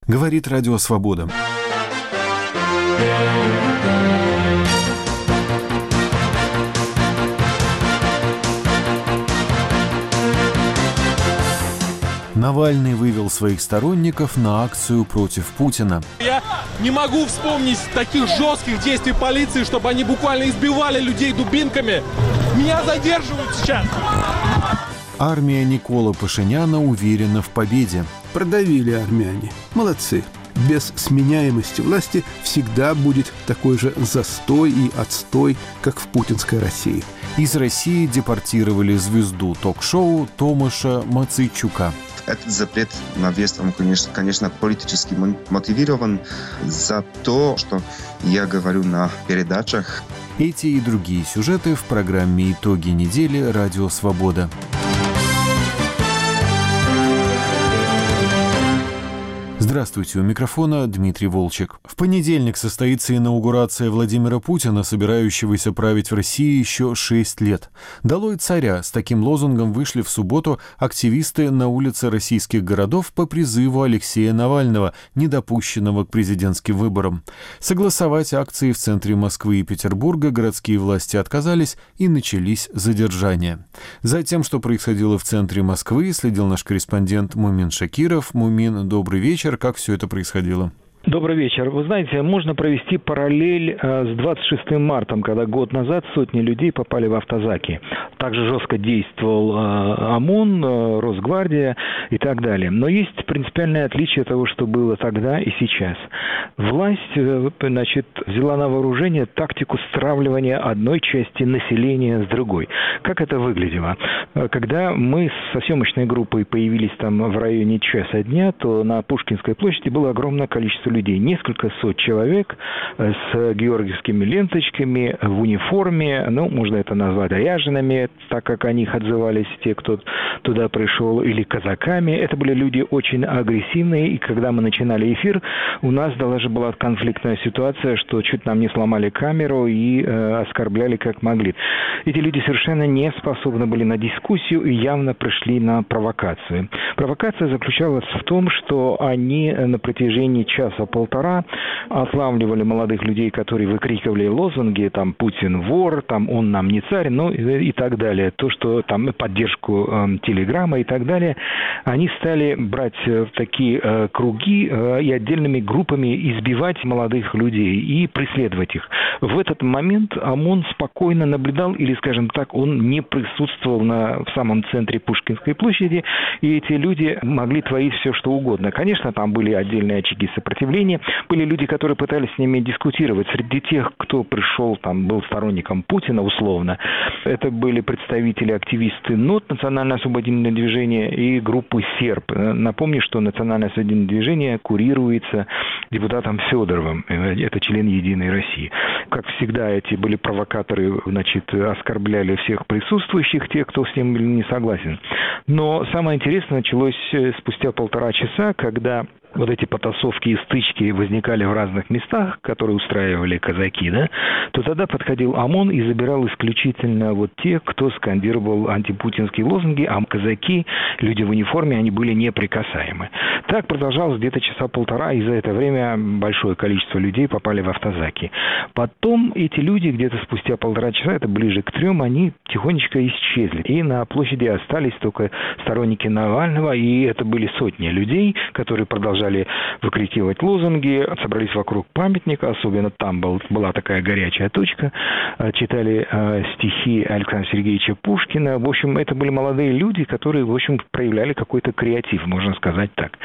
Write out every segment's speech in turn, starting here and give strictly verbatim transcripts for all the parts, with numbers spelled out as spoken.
Говорит Радио Свобода. Навальный вывел своих сторонников на акцию против Путина. Я не могу вспомнить таких жестких действий полиции, чтобы они буквально избивали людей дубинками. Меня задерживают сейчас. Армия Никола Пашиняна уверена в победе. Продавили армяне. Молодцы. Без сменяемости власти всегда будет такой же застой и отстой, как в путинской России. Из России депортировали звезду ток-шоу Томаша Мацейчука. Этот запрет на въезд, он, конечно, конечно, политически мотивирован за то, что я говорю на передачах. Эти и другие сюжеты в программе «Итоги недели» Радио Свобода. Здравствуйте, у микрофона Дмитрий Волчек. В понедельник состоится инаугурация Владимира Путина, собирающегося править в России еще шесть лет. «Долой царя» с таким лозунгом вышли в субботу активисты на улице российских городов по призыву Алексея Навального, недопущенного к президентским выборам. Согласовать акции в центре Москвы и Петербурга городские власти отказались, и начались задержания. За тем, что происходило в центре Москвы, следил наш корреспондент Мумин Шакиров. Мумин, добрый вечер. Как все это происходило? Добрый вечер. Вы знаете, можно провести параллель с двадцать шестым марта, когда год назад сотни людей попали в автозаки. Также жестко действовал ОМОН, Росгвардия и так далее. Но есть принципиальное отличие того, что было тогда и сейчас. Власть, значит, взяла на вооружение тактику стравливания одной части населения с другой. Как это выглядело? Когда мы со съемочной группой появились там в районе часа дня, то на Пушкинской площади было огромное количество людей. Несколько сот человек с георгиевскими ленточками в униформе, ну, можно это назвать ряжеными, так как о них отзывались те, кто туда пришел, или казаками. Это были люди очень агрессивные, и когда мы начинали эфир, у нас даже была конфликтная ситуация, что чуть нам не сломали камеру и э, оскорбляли как могли. Эти люди совершенно не способны были на дискуссию и явно пришли на провокацию. Провокация заключалась в том, что они на протяжении часа-полтора отлавливали молодых людей, которые выкрикивали лозунги, там, «Путин вор», там, «Он нам не царь», ну и, и так далее. То, что там поддержку э, телеграмма и так далее. Они стали брать э, такие э, круги э, и отдельными группами избивать молодых людей и преследовать их. В этот момент ОМОН спокойно наблюдал, или, скажем так, он не присутствовал на, в самом центре Пушкинской площади, и эти люди могли творить все, что угодно. Конечно, там были отдельные очаги сопротивления, были люди, которые пытались с ними дискутировать. Среди тех, кто пришел, там, был сторонником Путина, условно, это были представители, активисты НОТ, Национальное освободительное движение, и группы СЕРП. Напомню, что Национальное освободительное движение курируется депутатом Федоровым, это член «Единой России». Как всегда, эти были провокаторы, значит, оскорбляли всех присутствующих, тех, кто с ним не согласен. Но самое интересное началось спустя полтора часа, когда вот эти потасовки и стычки возникали в разных местах, которые устраивали казаки, да, то тогда подходил ОМОН и забирал исключительно вот тех, кто скандировал антипутинские лозунги, а казаки, люди в униформе, они были неприкасаемы. Так продолжалось где-то часа полтора, и за это время большое количество людей попали в автозаки. Потом эти люди где-то спустя полтора часа, это ближе к трем, они тихонечко исчезли. И на площади остались только сторонники Навального, и это были сотни людей, которые продолжали выкрикивать лозунги, собрались вокруг памятника, особенно там был, была такая горячая точка, читали э, стихи Александра Сергеевича Пушкина. В общем, это были молодые люди, которые, в общем, проявляли какой-то креатив, можно сказать так.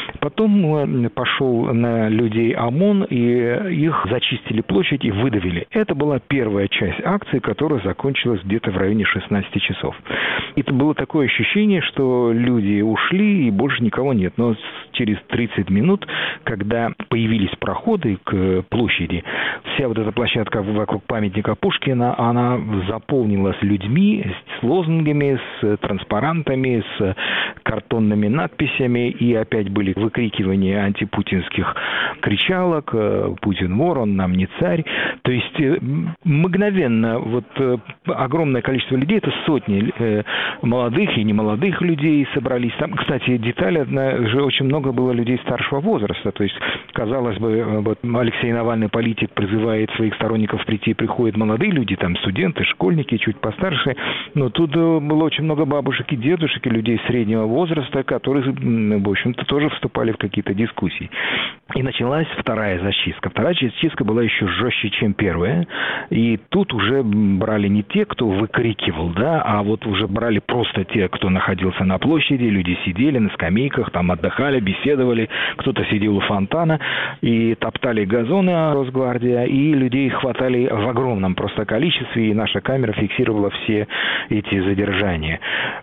Потом пошел на людей ОМОН, и их зачистили площадь и выдавили. Это была первая часть акции, которая закончилась где-то в районе шестнадцати часов. Это было такое ощущение, что люди ушли и больше никого нет. Но через тридцать минут, когда появились проходы к площади, вся вот эта площадка вокруг памятника Пушкина, она заполнилась людьми с лозунгами, с транспарантами, с картонными надписями, и опять были выкрикивания антипутинских кричалок: «Путин вор, он нам не царь». То есть мгновенно вот огромное количество людей, это сотни молодых и немолодых людей собрались. Там, кстати, деталь одна, же очень много было людей старшего возраста. То есть, казалось бы, вот Алексей Навальный, политик, призывает своих сторонников прийти, приходят молодые люди, там студенты, школьники, чуть постарше, но тут было очень много бабушек и дедушек, и людей среднего возраста, которые, в общем-то, тоже вступали в какие-то дискуссии. И началась вторая зачистка. Вторая зачистка была еще жестче, чем первая. И тут уже брали не те, кто выкрикивал, да, а вот уже брали просто те, кто находился на площади, люди сидели на скамейках, там отдыхали, беседовали, кто-то сидел у фонтана и топтали газоны Росгвардия, и людей хватали в огромном просто количестве, и наша камера фиксировала все эти задержания.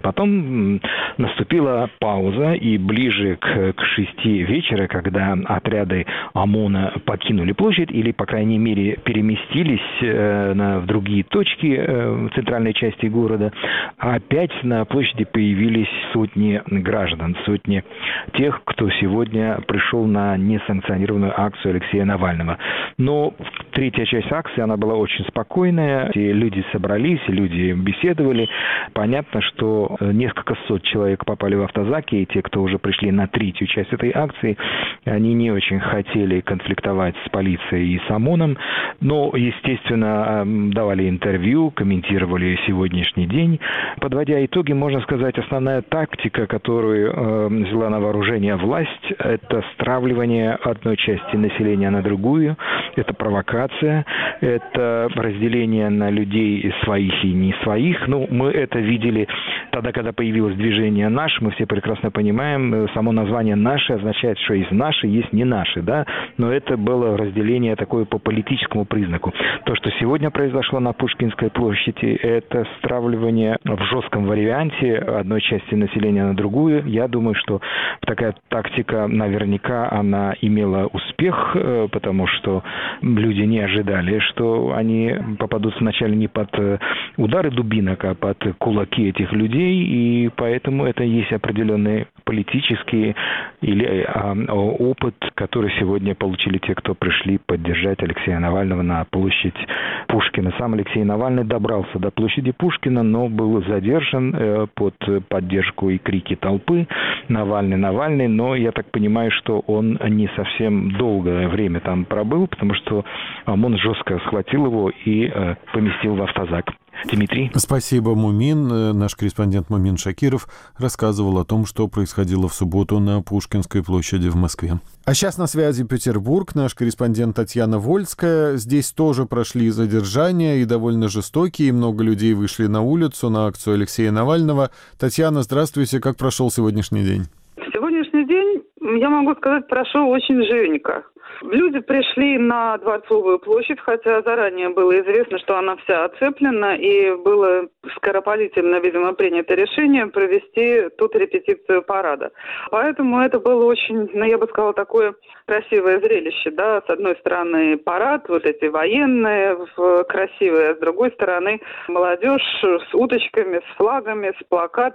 Потом наступила пауза, и ближе к, к шести вечера, когда отряды ОМОНа покинули площадь, или, по крайней мере, переместились э, на, в другие точки э, в центральной части города, опять на площади появились сотни граждан, сотни тех, кто сегодня пришел на несанкционированную акцию Алексея Навального. Но третья часть акции, она была очень спокойная, и люди собрались, люди беседовали. Понятно, что несколько сот человек попали в автозаки, и те, кто уже пришли на третью часть этой акции, они не очень хотели конфликтовать с полицией и с ОМОНом, но, естественно, давали интервью, комментировали сегодняшний день. Подводя итоги, можно сказать, основная тактика, которую э, взяла на вооружение власть, это стравливание одной части населения на другую, это провокация, это разделение на людей своих и не своих. Ну, мы это видели тогда, когда появилось движение «Наш», мы все прекрасно понимаем, само название «Наши» означает, что есть «наши», есть «не наши», да, но это было разделение такое по политическому признаку. То, что сегодня произошло на Пушкинской площади, это стравливание в жестком варианте одной части населения на другую. Я думаю, что такая тактика наверняка она имела успех, потому что люди не ожидали, что они попадут вначале не под удары дубинок, а под кулаки этих людей, и поэтому это есть определенный политический или а, опыт, который сегодня получили те, кто пришли поддержать Алексея Навального на площадь Пушкина. Сам Алексей Навальный добрался до площади Пушкина, но был задержан э, под поддержку и крики толпы «Навальный, Навальный», но я так понимаю, что он не совсем долгое время там пробыл, потому что ОМОН жестко схватил его и э, поместил в автозак. Дмитрий. Спасибо, Мумин. Наш корреспондент Мумин Шакиров рассказывал о том, что происходило в субботу на Пушкинской площади в Москве. А сейчас на связи Петербург, наш корреспондент Татьяна Вольская. Здесь тоже прошли задержания и довольно жестокие, и много людей вышли на улицу на акцию Алексея Навального. Татьяна, здравствуйте. Как прошел сегодняшний день? Сегодняшний день, я могу сказать, прошел очень живенько. Люди пришли на Дворцовую площадь, хотя заранее было известно, что она вся оцеплена, и было скоропалительно, видимо, принято решение провести тут репетицию парада. Поэтому это было очень, ну, я бы сказала, такое красивое зрелище, да, с одной стороны парад, вот эти военные красивые, а с другой стороны молодежь с уточками, с флагами, с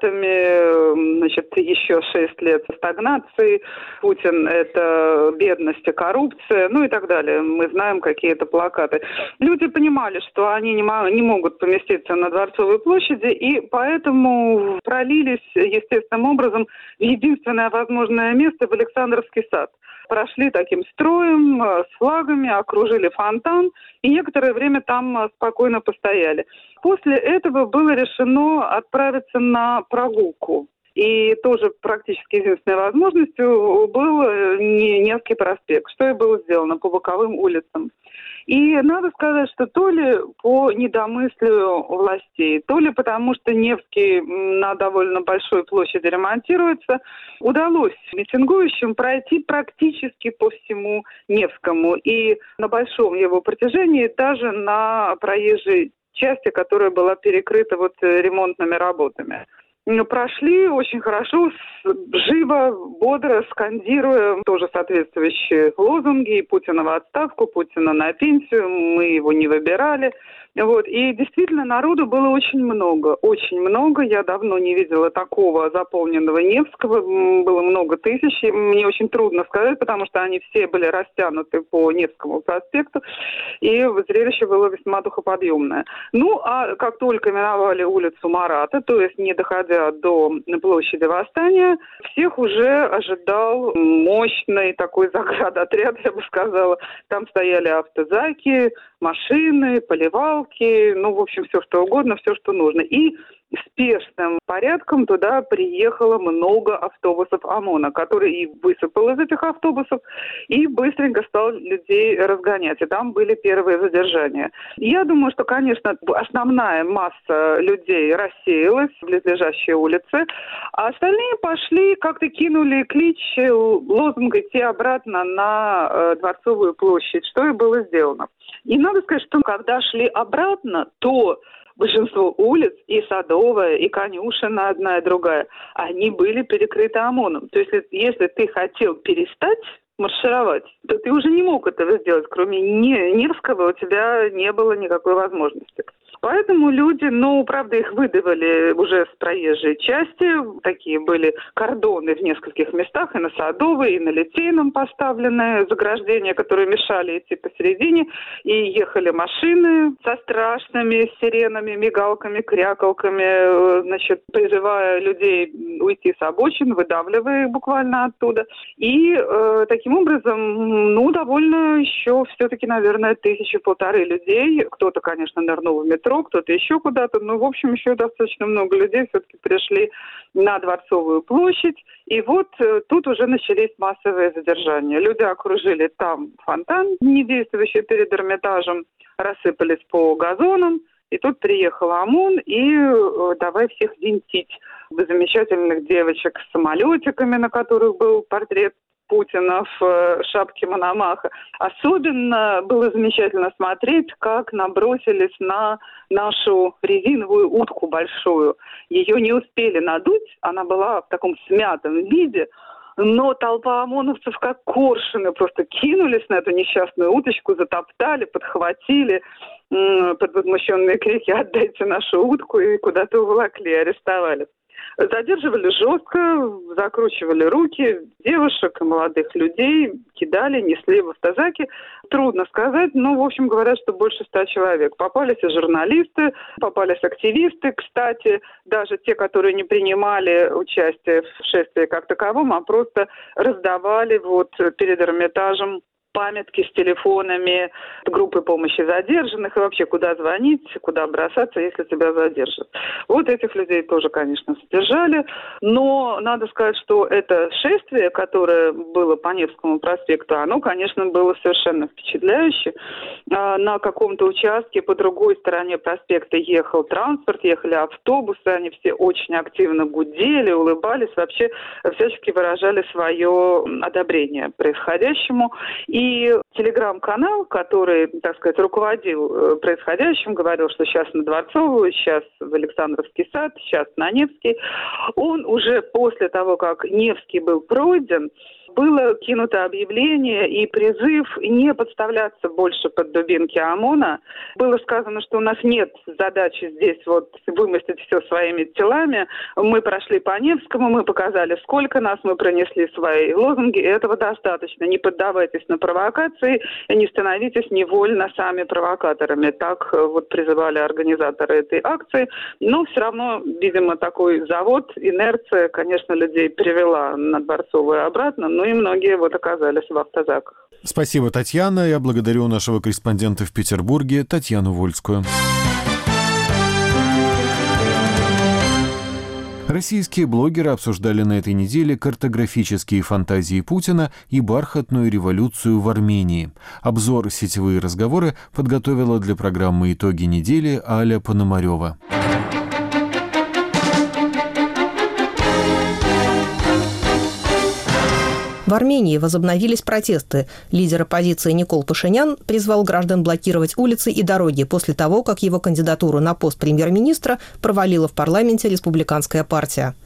плакатами, значит, еще шесть лет стагнации, Путин — это бедность и коррупция, ну и так далее. Мы знаем какие-то плакаты. Люди понимали, что они не, мо- не могут поместиться на Дворцовой площади, и поэтому пролились естественным образом в единственное возможное место, в Александровский сад. Прошли таким строем, с флагами, окружили фонтан и некоторое время там спокойно постояли. После этого было решено отправиться на прогулку. И тоже практически единственной возможностью был Невский проспект, что и было сделано по боковым улицам. И надо сказать, что то ли по недомыслию властей, то ли потому, что Невский на довольно большой площади ремонтируется, удалось митингующим пройти практически по всему Невскому. И на большом его протяжении, даже на проезжей части, которая была перекрыта вот ремонтными работами. Прошли очень хорошо, живо, бодро, скандируя тоже соответствующие лозунги: Путина в отставку, Путина на пенсию, мы его не выбирали. Вот. И действительно народу было очень много, очень много. Я давно не видела такого заполненного Невского. Было много тысяч. И мне очень трудно сказать, потому что они все были растянуты по Невскому проспекту. И зрелище было весьма духоподъемное. Ну, а как только миновали улицу Марата, то есть не доходя до площади Восстания, всех уже ожидал мощный такой заградотряд, я бы сказала. Там стояли автозаки, машины, поливалки, ну, в общем, все что угодно, все, что нужно. И спешным порядком туда приехало много автобусов ОМОНа, который и высыпал из этих автобусов, и быстренько стал людей разгонять. И там были первые задержания. Я думаю, что, конечно, основная масса людей рассеялась в близлежащие улицы, а остальные пошли, как-то кинули клич, лозунг идти обратно на э, Дворцовую площадь, что и было сделано. И надо сказать, что когда шли обратно, то большинство улиц, и Садовая, и Конюшина, одна и другая, они были перекрыты ОМОНом. То есть, если ты хотел перестать маршировать, то ты уже не мог этого сделать. Кроме Невского у тебя не было никакой возможности. Поэтому люди, ну, правда, их выдавали уже с проезжей части. Такие были кордоны в нескольких местах, и на Садовой, и на Литейном поставлены заграждения, которые мешали идти посередине. И ехали машины со страшными сиренами, мигалками, крякалками, значит, призывая людей уйти с обочин, выдавливая их буквально оттуда. И э, таким образом, ну, довольно еще все-таки, наверное, тысячи-полторы людей. Кто-то, конечно, нырнул в метро, кто-то еще куда-то, но, в общем, еще достаточно много людей все-таки пришли на Дворцовую площадь, и вот э, тут уже начались массовые задержания. Люди окружили там фонтан, не действующий перед Эрмитажем, рассыпались по газонам, и тут приехал ОМОН, и э, давай всех винтить. Замечательных девочек с самолетиками, на которых был портрет Путина в шапке Мономаха. Особенно было замечательно смотреть, как набросились на нашу резиновую утку большую. Ее не успели надуть, она была в таком смятом виде, но толпа ОМОНовцев, как коршуны, просто кинулись на эту несчастную уточку, затоптали, подхватили, под возмущенные крики «Отдайте нашу утку!» и куда-то уволокли, арестовали. Задерживали жестко, закручивали руки девушек и молодых людей, кидали, несли в автозаки. Трудно сказать, но, в общем, говорят, что больше ста человек. Попались и журналисты, попались активисты, кстати, даже те, которые не принимали участие в шествии как таковом, а просто раздавали вот перед Эрмитажем памятки с телефонами группы помощи задержанных и вообще куда звонить, куда бросаться, если тебя задержат. Вот этих людей тоже, конечно, задержали, но надо сказать, что это шествие, которое было по Невскому проспекту, оно, конечно, было совершенно впечатляюще. На каком-то участке по другой стороне проспекта ехал транспорт, ехали автобусы, они все очень активно гудели, улыбались, вообще всячески выражали свое одобрение происходящему. И И телеграм-канал, который, так сказать, руководил происходящим, говорил, что сейчас на Дворцовую, сейчас в Александровский сад, сейчас на Невский, он уже после того, как Невский был пройден, было кинуто объявление и призыв не подставляться больше под дубинки ОМОНа. Было сказано, что у нас нет задачи здесь вот вымостить все своими телами. Мы прошли по Невскому, мы показали, сколько нас, мы пронесли свои лозунги, и этого достаточно. Не поддавайтесь на провокации и не становитесь невольно сами провокаторами. Так вот призывали организаторы этой акции. Но все равно, видимо, такой завод, инерция, конечно, людей привела на Дворцовую обратно, но и многие вот оказались в автозаках. Спасибо, Татьяна. Я благодарю нашего корреспондента в Петербурге Татьяну Вольскую. Российские блогеры обсуждали на этой неделе картографические фантазии Путина и бархатную революцию в Армении. Обзор «Сетевые разговоры» подготовила для программы «Итоги недели» Аля Пономарева. В Армении возобновились протесты. Лидер оппозиции Никол Пашинян призвал граждан блокировать улицы и дороги после того, как его кандидатуру на пост премьер-министра провалила в парламенте республиканская партия.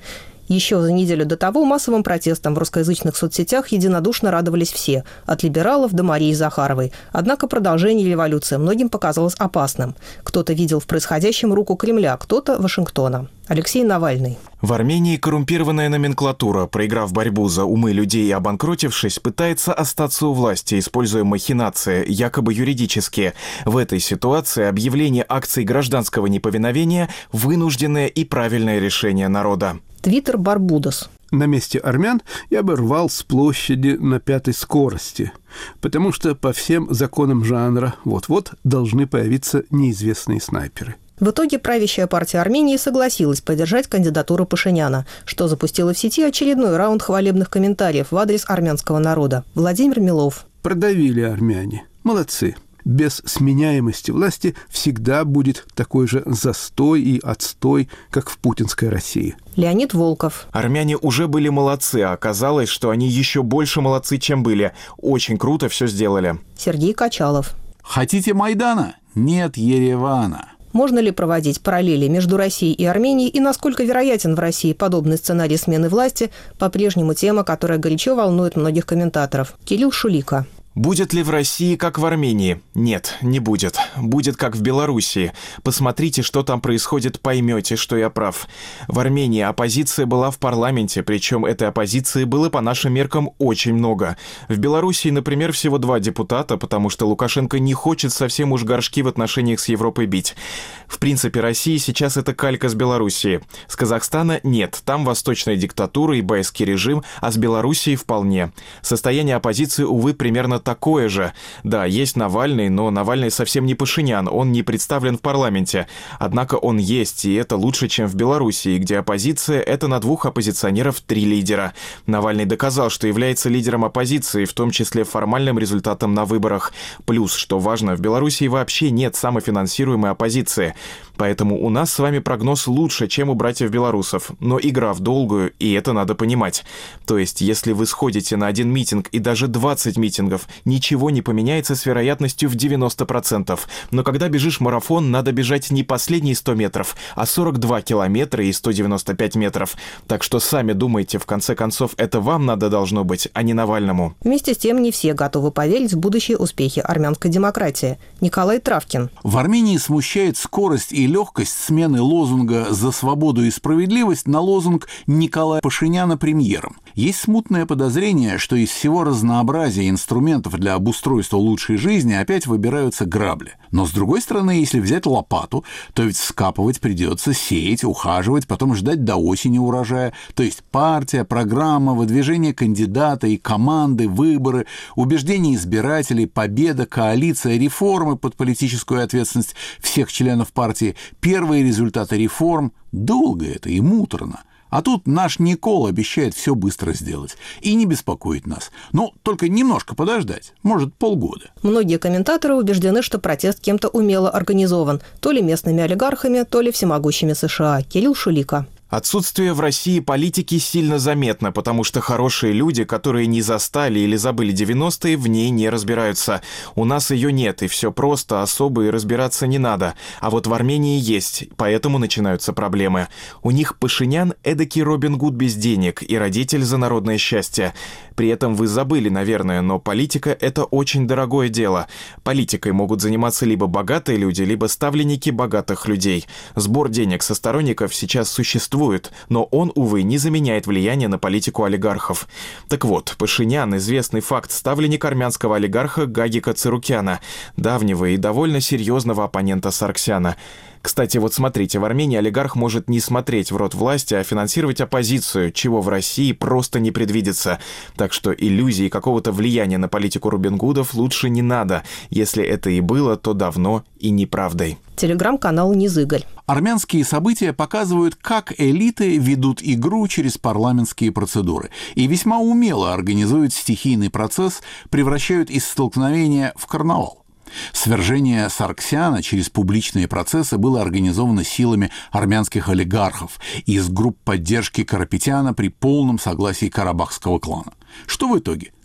Еще за неделю до того массовым протестам в русскоязычных соцсетях единодушно радовались все, от либералов до Марии Захаровой. Однако продолжение революции многим показалось опасным. Кто-то видел в происходящем руку Кремля, кто-то – Вашингтона. Алексей Навальный. В Армении коррумпированная номенклатура, проиграв борьбу за умы людей и обанкротившись, пытается остаться у власти, используя махинации, якобы юридические. В этой ситуации объявление акций гражданского неповиновения – вынужденное и правильное решение народа. Твиттер Барбудос. На месте армян я бы рвал с площади на пятой скорости, потому что по всем законам жанра вот-вот должны появиться неизвестные снайперы. В итоге правящая партия Армении согласилась поддержать кандидатуру Пашиняна, что запустило в сети очередной раунд хвалебных комментариев в адрес армянского народа. Владимир Милов. Продавили армяне. Молодцы. Без сменяемости власти всегда будет такой же застой и отстой, как в путинской России. Леонид Волков. Армяне уже были молодцы, а оказалось, что они еще больше молодцы, чем были. Очень круто все сделали. Сергей Качалов. Хотите Майдана? Нет Еревана. Можно ли проводить параллели между Россией и Арменией и насколько вероятен в России подобный сценарий смены власти, по-прежнему тема, которая горячо волнует многих комментаторов. Кирилл Шулика. Будет ли в России, как в Армении? Нет, не будет. Будет, как в Белоруссии. Посмотрите, что там происходит, поймете, что я прав. В Армении оппозиция была в парламенте, причем этой оппозиции было по нашим меркам очень много. В Белоруссии, например, всего два депутата, потому что Лукашенко не хочет совсем уж горшки в отношениях с Европой бить. В принципе, Россия сейчас это калька с Белоруссии. С Казахстана нет, там восточная диктатура и байский режим, а с Белоруссией вполне. Состояние оппозиции, увы, примерно такое же. Да, есть Навальный, но Навальный совсем не Пашинян, он не представлен в парламенте. Однако он есть, и это лучше, чем в Белоруссии, где оппозиция – это на двух оппозиционеров три лидера. Навальный доказал, что является лидером оппозиции, в том числе формальным результатом на выборах. Плюс, что важно, в Белоруссии вообще нет самофинансируемой оппозиции. Поэтому у нас с вами прогноз лучше, чем у братьев белорусов. Но игра в долгую, и это надо понимать. То есть, если вы сходите на один митинг и даже двадцать митингов, ничего не поменяется с вероятностью в девяносто процентов. Но когда бежишь марафон, надо бежать не последние сто метров, а сорок два километра и сто девяносто пять метров. Так что сами думайте, в конце концов, это вам надо должно быть, а не Навальному. Вместе с тем, не все готовы поверить в будущие успехи армянской демократии. Николай Травкин. В Армении смущает скорость и легкость смены лозунга «За свободу и справедливость» на лозунг Николая Пашиняна премьером. Есть смутное подозрение, что из всего разнообразия инструментов для обустройства лучшей жизни опять выбираются грабли. Но, с другой стороны, если взять лопату, то ведь вскапывать придется, сеять, ухаживать, потом ждать до осени урожая. То есть партия, программа, выдвижение кандидата и команды, выборы, убеждение избирателей, победа, коалиция, реформы под политическую ответственность всех членов партии, первые результаты реформ. Долго это и муторно. А тут наш Никол обещает все быстро сделать и не беспокоить нас. Но только немножко подождать, может, полгода. Многие комментаторы убеждены, что протест кем-то умело организован, то ли местными олигархами, то ли всемогущими США. Кирилл Шулика. Отсутствие в России политики сильно заметно, потому что хорошие люди, которые не застали или забыли девяностые, в ней не разбираются. У нас ее нет, и все просто, особо и разбираться не надо. А вот в Армении есть, поэтому начинаются проблемы. У них Пашинян эдакий Робин Гуд без денег и родитель за народное счастье. При этом вы забыли, наверное, но политика – это очень дорогое дело. Политикой могут заниматься либо богатые люди, либо ставленники богатых людей. Сбор денег со сторонников сейчас существует, но он, увы, не заменяет влияние на политику олигархов. Так вот, Пашинян – известный факт, ставленник армянского олигарха Гагика Царукяна, давнего и довольно серьезного оппонента Сарксяна. Кстати, вот смотрите, в Армении олигарх может не смотреть в рот власти, а финансировать оппозицию, чего в России просто не предвидится. Так что иллюзии какого-то влияния на политику Робин Гудов лучше не надо. Если это и было, то давно и неправдой. Телеграм-канал Низыгаль. Армянские события показывают, как элиты ведут игру через парламентские процедуры и весьма умело организуют стихийный процесс, превращают из столкновения в карнавал. Свержение Сарксяна через публичные процессы было организовано силами армянских олигархов из групп поддержки Карапетяна при полном согласии карабахского клана. Что в итоге?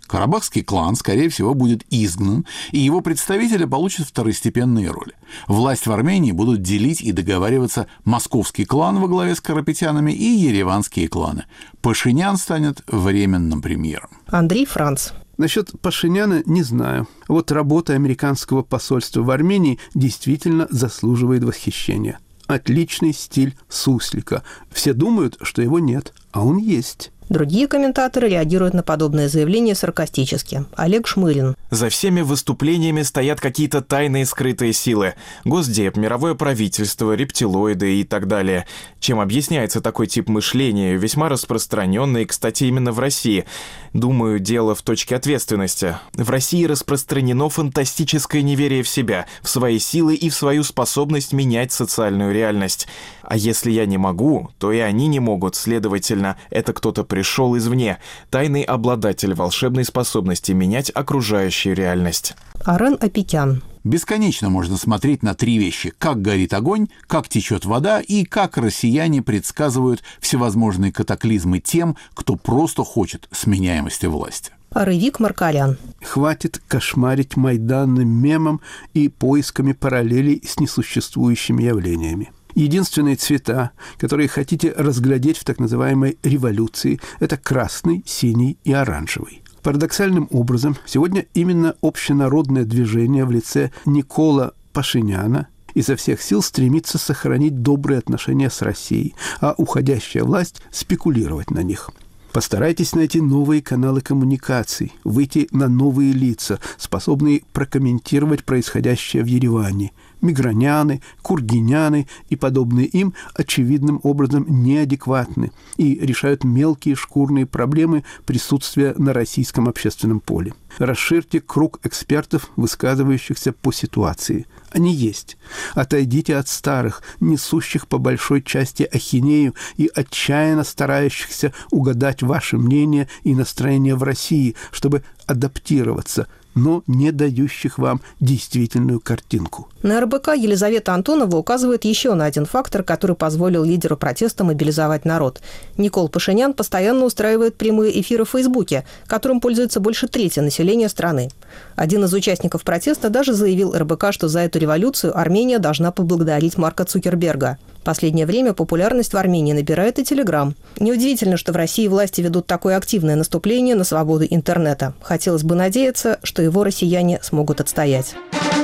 Карабахский клан, скорее всего, будет изгнан, и его представители получат второстепенные роли. Власть в Армении будут делить и договариваться московский клан во главе с карапетянами и ереванские кланы. Пашинян станет временным премьером. Андрей Франц. Насчет Пашиняна не знаю. Вот работа американского посольства в Армении действительно заслуживает восхищения. Отличный стиль суслика. Все думают, что его нет, а он есть. Другие комментаторы реагируют на подобное заявление саркастически. Олег Шмырин. За всеми выступлениями стоят какие-то тайные скрытые силы. Госдеп, мировое правительство, рептилоиды и так далее. Чем объясняется такой тип мышления, весьма распространенный, кстати, именно в России? Думаю, дело в точке ответственности. В России распространено фантастическое неверие в себя, в свои силы и в свою способность менять социальную реальность. А если я не могу, то и они не могут, следовательно, это кто-то пришел извне, тайный обладатель волшебной способности менять окружающую реальность. Арен Апикян. Бесконечно можно смотреть на три вещи: как горит огонь, как течет вода и как россияне предсказывают всевозможные катаклизмы тем, кто просто хочет сменяемости власти. Рывик Маркалян. Хватит кошмарить майданным мемом и поисками параллелей с несуществующими явлениями. Единственные цвета, которые хотите разглядеть в так называемой революции, это красный, синий и оранжевый. Парадоксальным образом, сегодня именно общенародное движение в лице Никола Пашиняна изо всех сил стремится сохранить добрые отношения с Россией, а уходящая власть спекулировать на них. Постарайтесь найти новые каналы коммуникаций, выйти на новые лица, способные прокомментировать происходящее в Ереване. Миграняны, кургиняны и подобные им очевидным образом неадекватны и решают мелкие шкурные проблемы присутствия на российском общественном поле. Расширьте круг экспертов, высказывающихся по ситуации. Они есть. Отойдите от старых, несущих по большой части ахинею и отчаянно старающихся угадать ваше мнение и настроение в России, чтобы адаптироваться, но не дающих вам действительную картинку. На эр бэ ка Елизавета Антонова указывает еще на один фактор, который позволил лидеру протеста мобилизовать народ. Никол Пашинян постоянно устраивает прямые эфиры в Фейсбуке, которым пользуется больше трети населения страны. Один из участников протеста даже заявил эр бэ ка, что за эту революцию Армения должна поблагодарить Марка Цукерберга. В последнее время популярность в Армении набирает и Телеграм. Неудивительно, что в России власти ведут такое активное наступление на свободу интернета. Хотелось бы надеяться, что его россияне смогут отстоять.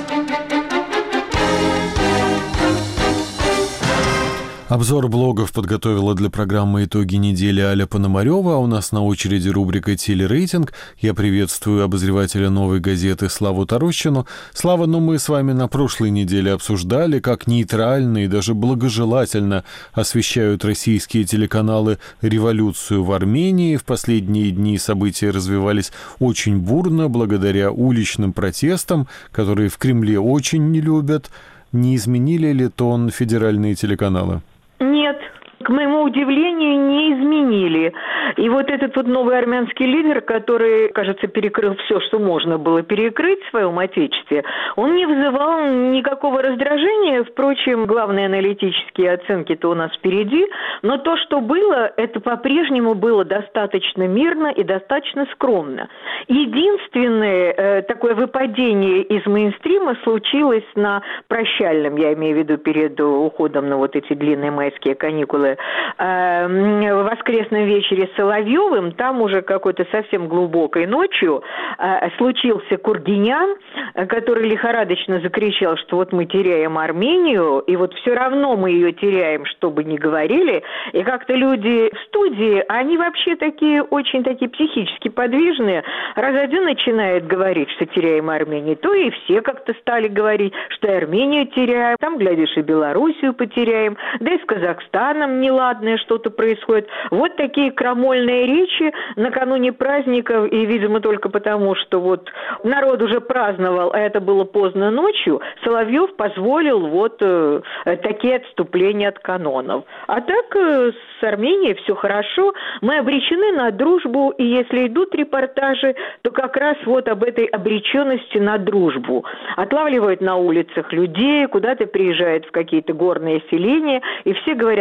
Обзор блогов подготовила для программы «Итоги недели» Аля Пономарева, а у нас на очереди рубрика «Телерейтинг». Я приветствую обозревателя «Новой газеты» Славу Тарощину. Слава, ну мы с вами на прошлой неделе обсуждали, как нейтрально и даже благожелательно освещают российские телеканалы революцию в Армении. В последние дни события развивались очень бурно, благодаря уличным протестам, которые в Кремле очень не любят. Не изменили ли тон федеральные телеканалы? Нет. К моему удивлению, не изменили. И вот этот вот новый армянский лидер, который, кажется, перекрыл все, что можно было перекрыть в своем отечестве, он не вызывал никакого раздражения. Впрочем, главные аналитические оценки-то у нас впереди. Но то, что было, это по-прежнему было достаточно мирно и достаточно скромно. Единственное э, такое выпадение из мейнстрима случилось на прощальном, я имею в виду перед уходом на вот эти длинные майские каникулы, в воскресном вечере с Соловьевым, там уже какой-то совсем глубокой ночью случился Кургинян, который лихорадочно закричал, что вот мы теряем Армению, и вот все равно мы ее теряем, что бы ни говорили. И как-то люди в студии, они вообще такие, очень такие психически подвижные. Раз один начинает говорить, что теряем Армению, то и все как-то стали говорить, что и Армению теряем, там, глядишь, и Белоруссию потеряем, да и с Казахстаном неладное что-то происходит. Вот такие крамольные речи накануне праздников, и, видимо, только потому, что вот народ уже праздновал, а это было поздно ночью, Соловьев позволил вот э, такие отступления от канонов. А так э, с Арменией все хорошо, мы обречены на дружбу, и если идут репортажи, то как раз вот об этой обреченности на дружбу. Отлавливают на улицах людей, куда-то приезжают в какие-то горные селения, и все говорят о том, как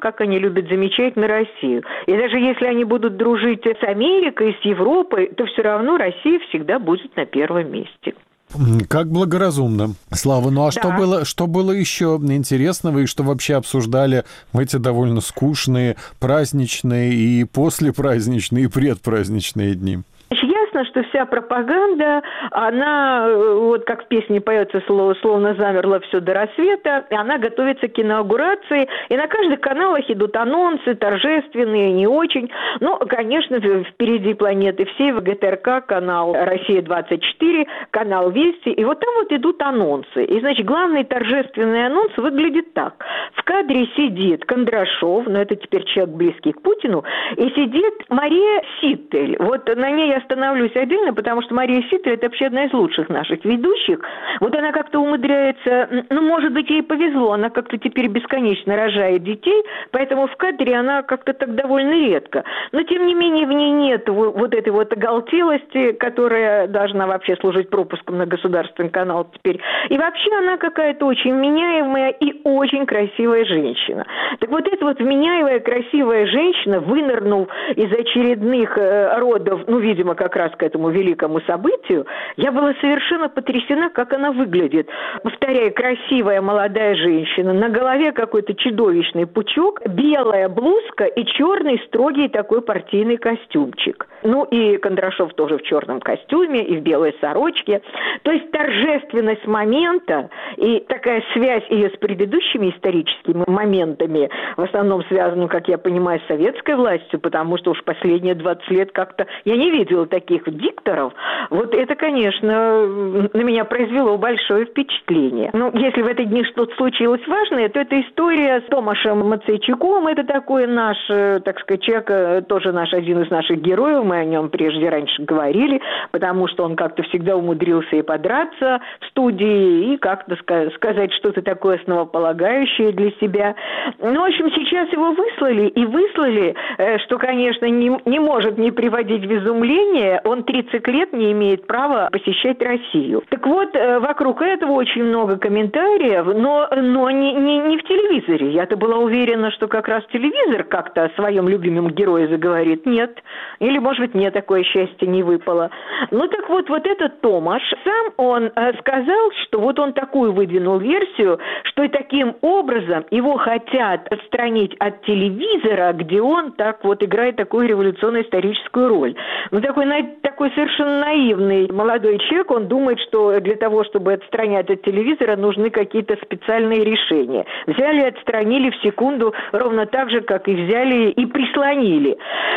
как они любят замечать на Россию. И даже если они будут дружить с Америкой, с Европой, то все равно Россия всегда будет на первом месте. Как благоразумно. Слава, ну а да. что было, что было еще интересного и что вообще обсуждали в эти довольно скучные праздничные и послепраздничные и предпраздничные дни? Ясно, что вся пропаганда, она, вот как в песне поется слово, словно замерло все до рассвета, и она готовится к инаугурации, и на каждых каналах идут анонсы, торжественные, не очень. Но, конечно, впереди планеты всей, в ГТРК, канал «Россия двадцать четыре», канал «Вести», и вот там вот идут анонсы. И, значит, главный торжественный анонс выглядит так. В кадре сидит Кондрашов, но это теперь человек близкий к Путину, и сидит Мария Ситтель. Вот на ней я остановлюсь отдельно, потому что Мария Ситтель – это вообще одна из лучших наших ведущих. Вот она как-то умудряется, ну, может быть, ей повезло, она как-то теперь бесконечно рожает детей, поэтому в кадре она как-то так довольно редко. Но, тем не менее, в ней нет вот этой вот оголтелости, которая должна вообще служить пропуском на государственный канал теперь. И вообще она какая-то очень вменяемая и очень красивая женщина. Так вот эта вот вменяемая, красивая женщина, вынырнув из очередных э, родов, ну, видимо, как раз к этому великому событию, я была совершенно потрясена, как она выглядит. Повторяю, красивая молодая женщина, на голове какой-то чудовищный пучок, белая блузка и черный строгий такой партийный костюмчик. Ну и Кондрашов тоже в черном костюме и в белой сорочке. То есть торжественность момента и такая связь ее с предыдущими историческими моментами, в основном связанную, как я понимаю, с советской властью, потому что уж последние двадцать лет как-то я не видела таких дикторов. Вот это, конечно, на меня произвело большое впечатление. Ну, если в эти дни что-то случилось важное, то это история с Томашем Мацейчуком. Это такой наш, так сказать, человек, тоже наш, один из наших героев. Мы о нем прежде раньше говорили, потому что он как-то всегда умудрился и подраться в студии, и как-то сказать что-то такое основополагающее для себя. Ну, в общем, сейчас его выслали, и выслали, что, конечно, не, не может не приводить в изумление, он тридцать лет не имеет права посещать Россию. Так вот, вокруг этого очень много комментариев, но, но не, не, не в телевизоре. Я-то была уверена, что как раз телевизор как-то о своем любимом герое заговорит. Нет. Или, может быть, мне такое счастье не выпало. Ну, так вот, вот этот Томаш, сам он сказал, что вот он такую выдвинул версию, что и таким образом его хотят отстранить от телевизора, где он так вот играет такую революционно-историческую роль. Ну, такой, такой совершенно наивный молодой человек, он думает, что для того, чтобы отстранять от телевизора, нужны какие-то специальные решения. Взяли и отстранили в секунду ровно так же, как и взяли и прислонили.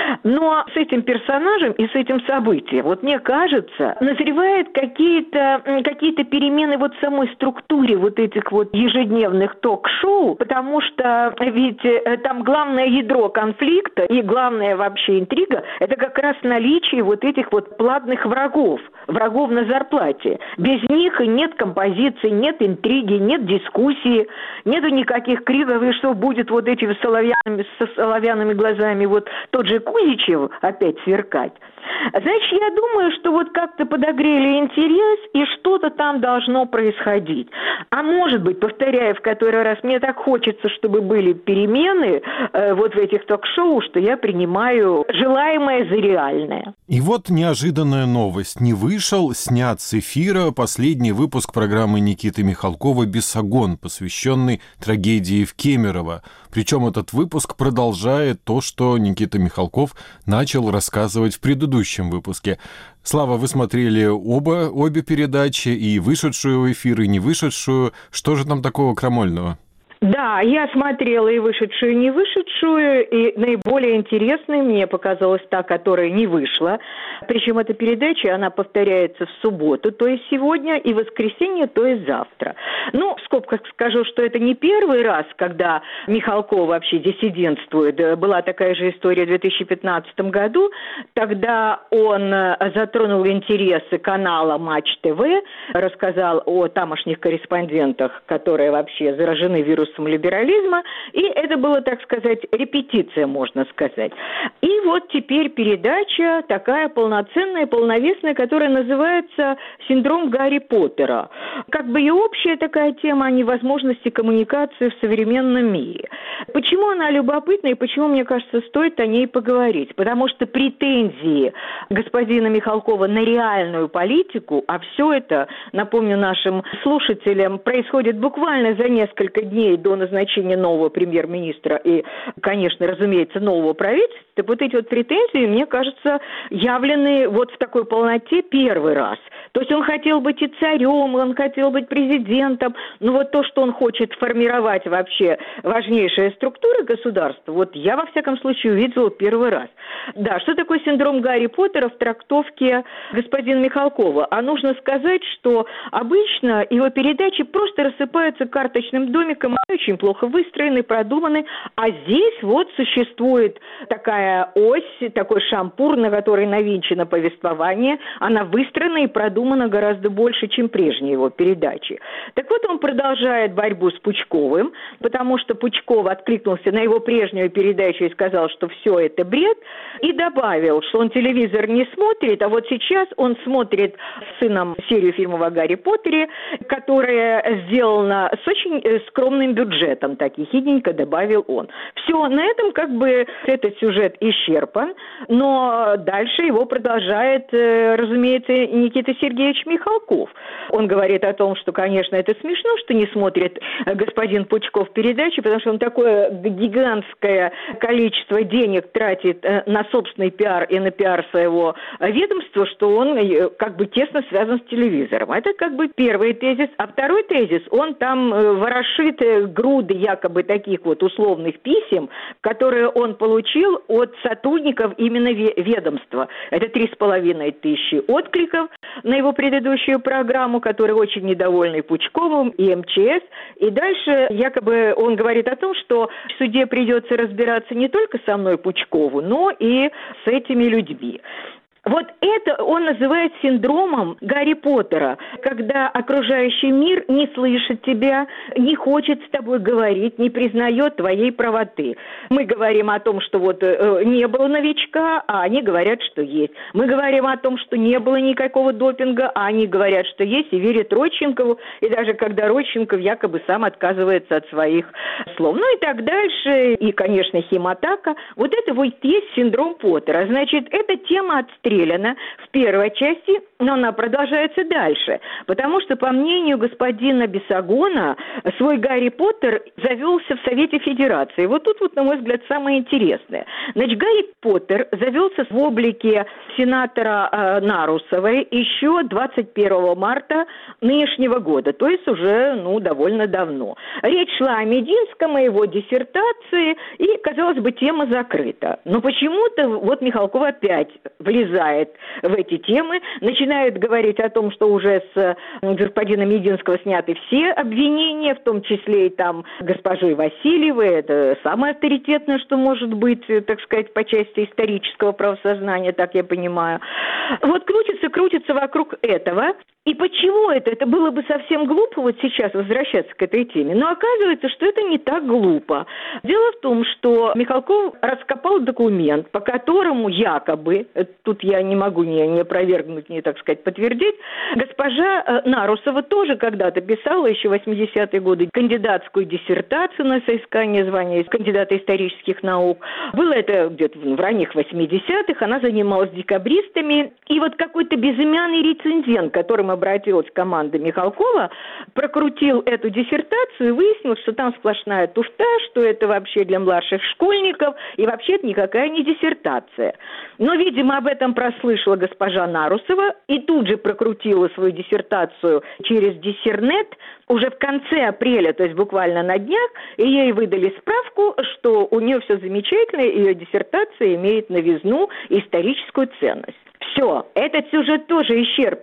Но с этим персонажем и с этим событием, вот мне кажется, назревают какие-то, какие-то перемены вот в самой структуре вот этих вот ежедневных ток-шоу, потому что ведь там главное ядро конфликта и главная вообще интрига – это как раз наличие вот этих вот платных врагов, врагов на зарплате. Без них нет композиции, нет интриги, нет дискуссии, нету никаких криков, и что будет вот этими соловьяными, со соловянными глазами вот тот же Кузичев опять сверкать. Значит, я думаю, что вот как-то подогрели интерес, и что-то там должно происходить. А может быть, повторяю в который раз, мне так хочется, чтобы были перемены э, вот в этих ток-шоу, что я принимаю желаемое за реальное. И вот неожиданная новость. Не вышел, снят с эфира последний выпуск программы Никиты Михалкова «Бесогон», посвященный трагедии в Кемерово. Причем этот выпуск продолжает то, что Никита Михалков начал рассказывать в предыдущем выпуске. Слава, вы смотрели оба, обе передачи, и вышедшую в эфир, и не вышедшую. Что же там такого крамольного? Да, я смотрела и вышедшую, и не вышедшую, и наиболее интересной мне показалась та, которая не вышла. Причем эта передача, она повторяется в субботу, то есть сегодня, и в воскресенье, то есть завтра. Ну, в скобках скажу, что это не первый раз, когда Михалков вообще диссидентствует. Была такая же история в две тысячи пятнадцатом году. Тогда он затронул интересы канала Матч ТВ, рассказал о тамошних корреспондентах, которые вообще заражены вирусом приверженцем либерализма, и это было, так сказать, репетиция, можно сказать. И вот теперь передача такая полноценная, полновесная, которая называется «Синдром Гарри Поттера». Как бы и общая такая тема о невозможности коммуникации в современном мире. Почему она любопытна и почему, мне кажется, стоит о ней поговорить? Потому что претензии господина Михалкова на реальную политику, а все это, напомню нашим слушателям, происходит буквально за несколько дней до назначения нового премьер-министра и, конечно, разумеется, нового правительства, так вот эти вот претензии, мне кажется, явлены вот в такой полноте первый раз. То есть он хотел быть и царем, он хотел быть президентом, но вот то, что он хочет формировать вообще важнейшие структуры государства, вот я, во всяком случае, увидела первый раз. Да, что такое синдром Гарри Поттера в трактовке господина Михалкова? А нужно сказать, что обычно его передачи просто рассыпаются карточным домиком, очень плохо выстроены, продуманы, а здесь вот существует такая ось, такой шампур, на который навинчено повествование, она выстроена и продумана гораздо больше, чем прежние его передачи. Так вот, он продолжает борьбу с Пучковым, потому что Пучков откликнулся на его прежнюю передачу и сказал, что все это бред, и добавил, что он телевизор не смотрит, а вот сейчас он смотрит с сыном серию фильмов о Гарри Поттере, которая сделана с очень скромным бюджетом, так ехидненько добавил он. Все, на этом как бы этот сюжет исчерпан, но дальше его продолжает, разумеется, Никита Сергеевич Михалков. Он говорит о том, что, конечно, это смешно, что не смотрит господин Пучков передачи, потому что он такое гигантское количество денег тратит на собственный пиар и на пиар своего ведомства, что он как бы тесно связан с телевизором. Это как бы первый тезис. А второй тезис, он там ворошит груды якобы таких вот условных писем, которые он получил от сотрудников именно ведомства. Это три с половиной тысячи откликов на его предыдущую программу, которые очень недовольны Пучковым и эм че эс. И дальше якобы он говорит о том, что в суде придется разбираться не только со мной, Пучкову, но и с этими людьми. Вот это он называет синдромом Гарри Поттера, когда окружающий мир не слышит тебя, не хочет с тобой говорить, не признает твоей правоты. Мы говорим о том, что вот э, не было новичка, а они говорят, что есть. Мы говорим о том, что не было никакого допинга, а они говорят, что есть, и верят Родченкову, и даже когда Родченков якобы сам отказывается от своих слов. Ну и так дальше, и, конечно, химатака. Вот это вот есть синдром Поттера. Значит, эта тема отстрелена в первой части, но она продолжается дальше. Потому что, по мнению господина Бесогона, свой Гарри Поттер завелся в Совете Федерации. Вот тут, вот, на мой взгляд, самое интересное. Значит, Гарри Поттер завелся в облике сенатора э, Нарусовой еще двадцать первого марта нынешнего года, то есть уже, ну, довольно давно. Речь шла о Мединском, о его диссертации, и, казалось бы, тема закрыта. Но почему-то вот Михалков опять влезает в эти темы, начинает говорить о том, что уже с господина Мединского сняты все обвинения, в том числе и там госпожи Васильевой, это самое авторитетное, что может быть, так сказать, по части исторического правосознания, так я понимаю. Вот крутится, крутится вокруг этого. И почему это? Это было бы совсем глупо вот сейчас возвращаться к этой теме. Но оказывается, что это не так глупо. Дело в том, что Михалков раскопал документ, по которому якобы, тут я не могу ни, ни опровергнуть, ни, так сказать, подтвердить, госпожа Нарусова тоже когда-то писала, еще в восьмидесятые годы, кандидатскую диссертацию на соискание звания кандидата исторических наук. Было это где-то в ранних восьмидесятых, она занималась декабристами. И вот какой-то безымянный рецензент, которым обратилась команда Михалкова, прокрутил эту диссертацию и выяснил, что там сплошная туфта, что это вообще для младших школьников, и вообще это никакая не диссертация. Но, видимо, об этом прослышала госпожа Нарусова и тут же прокрутила свою диссертацию через Диссернет уже в конце апреля, то есть буквально на днях, и ей выдали справку, что у нее все замечательно, ее диссертация имеет новизну и историческую ценность. Все, этот сюжет тоже исчерпан.